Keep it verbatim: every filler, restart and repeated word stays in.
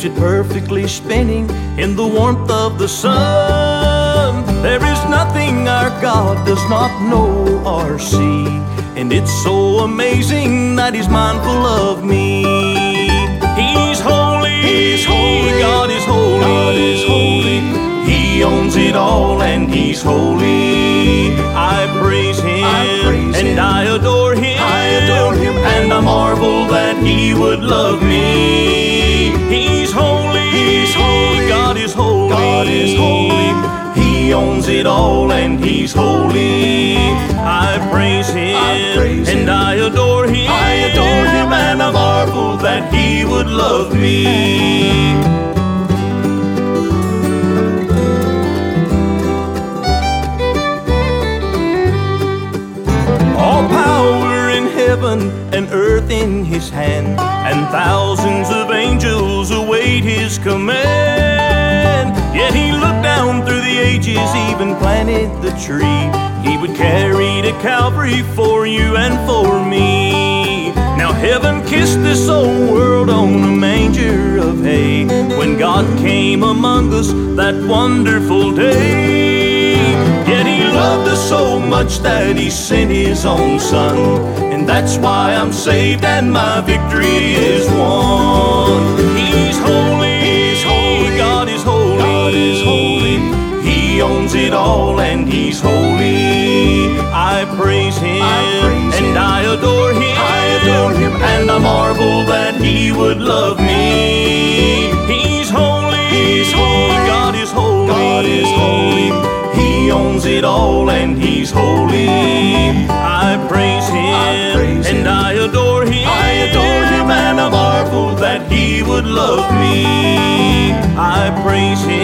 keeps it perfectly spinning in the warmth of the sun. There is nothing our God does not know or see, and it's so amazing that He's mindful of me. He's holy, He's holy, God is holy, God is holy. He owns it all and He's holy. I praise Him, I praise and him. I adore Him, I adore Him, and I marvel that He would love me. He's holy, He's holy, God is holy, God is holy. He owns it all and He's holy. I praise Him, I praise and him. I adore Him, I adore Him, and I marvel that He would love me. All power in heaven and earth in His hand, and thousands of angels await His command. Yet He looked down through the ages, even planted the tree He would carry to Calvary for you and for me. Now heaven kissed this old world on a manger of hay, when God came among us that wonderful day. Yet He loved us so much that He sent His own Son, and that's why I'm saved and my victory is won. He's holy, He's holy, God is holy, God is holy. He owns it all and He's holy. I praise Him, I praise and him. I adore Him, I adore Him, and I marvel that He would love me. He's holy, He's holy, God is holy, God is holy. He owns it all and He's holy. I praise Him, I praise and him. I adore Him, I adore Him, and I marvel that He would love me. I praise Him,